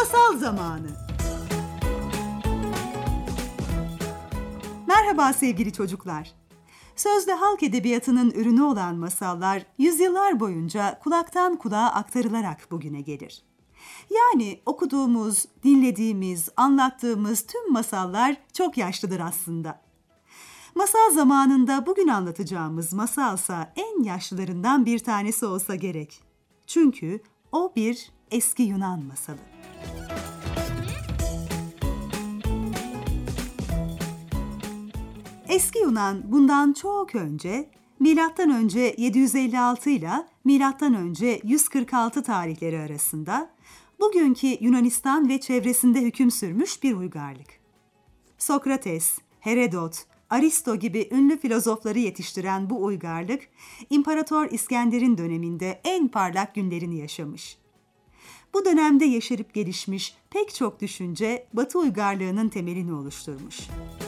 Masal zamanı. Merhaba sevgili çocuklar. Sözde halk edebiyatının ürünü olan masallar yüzyıllar boyunca kulaktan kulağa aktarılarak bugüne gelir. Yani okuduğumuz, dinlediğimiz, anlattığımız tüm masallar çok yaşlıdır aslında. Masal zamanında bugün anlatacağımız masalsa en yaşlılarından bir tanesi olsa gerek. Çünkü o bir eski Yunan masalı. Eski Yunan bundan çok önce, M.Ö. 756 ile M.Ö. 146 tarihleri arasında bugünkü Yunanistan ve çevresinde hüküm sürmüş bir uygarlık. Sokrates, Herodot, Aristo gibi ünlü filozofları yetiştiren bu uygarlık, İmparator İskender'in döneminde en parlak günlerini yaşamış. Bu dönemde yeşerip gelişmiş pek çok düşünce Batı uygarlığının temelini oluşturmuş.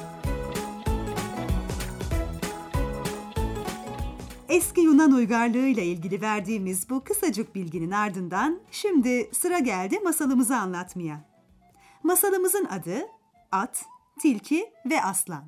Eski Yunan uygarlığıyla ilgili verdiğimiz bu kısacık bilginin ardından şimdi sıra geldi masalımızı anlatmaya. Masalımızın adı At, Tilki ve Aslan.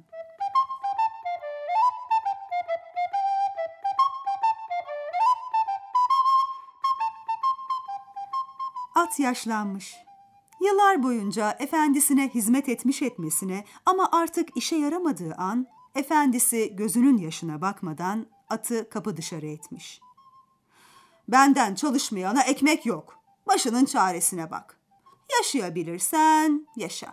At yaşlanmış. Yıllar boyunca efendisine hizmet etmesine ama artık işe yaramadığı an efendisi gözünün yaşına bakmadan atı kapı dışarı etmiş. Benden çalışmayana ekmek yok. Başının çaresine bak. Yaşayabilirsen yaşa.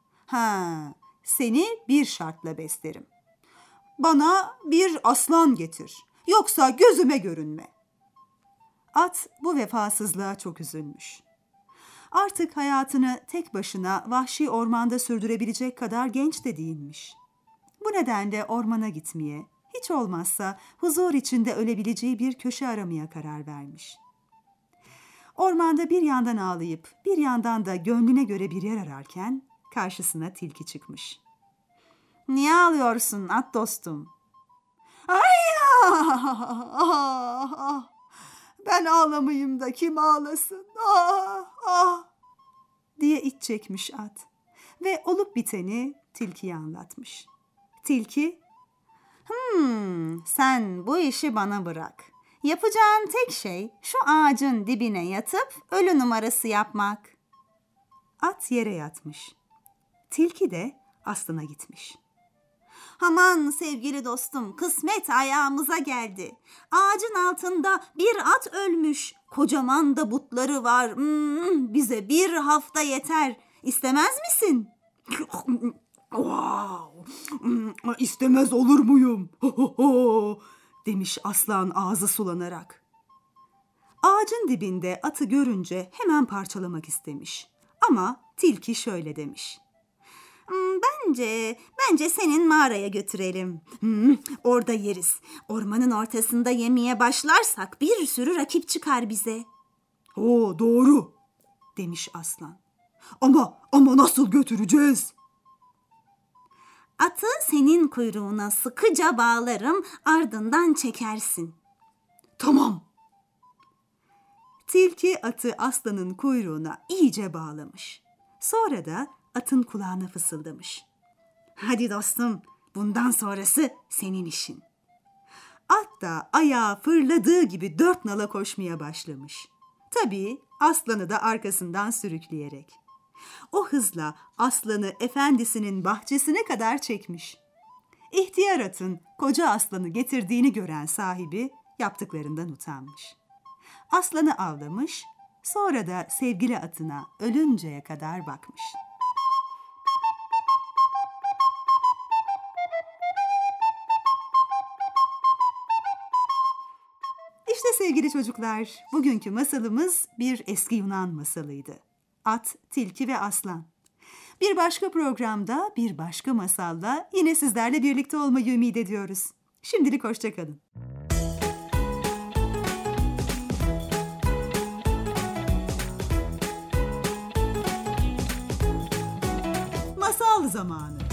Seni bir şartla beslerim. Bana bir aslan getir. Yoksa gözüme görünme. At bu vefasızlığa çok üzülmüş. Artık hayatını tek başına vahşi ormanda sürdürebilecek kadar genç de değilmiş. Bu nedenle ormana gitmeye, hiç olmazsa huzur içinde ölebileceği bir köşe aramaya karar vermiş. Ormanda bir yandan ağlayıp bir yandan da gönlüne göre bir yer ararken karşısına tilki çıkmış. "Niye ağlıyorsun at dostum?" "Ben ağlamayayım da kim ağlasın? Diye iç çekmiş at ve olup biteni tilkiye anlatmış. Tilki, sen bu işi bana bırak. Yapacağın tek şey şu ağacın dibine yatıp ölü numarası yapmak." At yere yatmış. Tilki de aslana gitmiş. "Aman sevgili dostum, kısmet ayağımıza geldi. Ağacın altında bir at ölmüş. Kocaman da butları var. Bize bir hafta yeter. İstemez misin?" "İstemez olur muyum?" demiş aslan ağzı sulanarak. Ağacın dibinde atı görünce hemen parçalamak istemiş. Ama tilki şöyle demiş. Bence senin mağaraya götürelim. Orada yeriz. Ormanın ortasında yemeye başlarsak bir sürü rakip çıkar bize." "Doğru," demiş aslan. Ama nasıl götüreceğiz?" "Atı senin kuyruğuna sıkıca bağlarım, ardından çekersin." "Tamam." Tilki atı aslanın kuyruğuna iyice bağlamış. Sonra da atın kulağına fısıldamış. "Hadi dostum, bundan sonrası senin işin." At da ayağı fırladığı gibi dört nala koşmaya başlamış. Tabii aslanı da arkasından sürükleyerek. O hızla aslanı efendisinin bahçesine kadar çekmiş. İhtiyar atın koca aslanı getirdiğini gören sahibi yaptıklarından utanmış. Aslanı avlamış, sonra da sevgili atına ölünceye kadar bakmış. İşte sevgili çocuklar, bugünkü masalımız bir eski Yunan masalıydı. At, Tilki ve Aslan. Bir başka programda, bir başka masalla yine sizlerle birlikte olmayı ümit ediyoruz. Şimdilik hoşça kalın. Masal zamanı.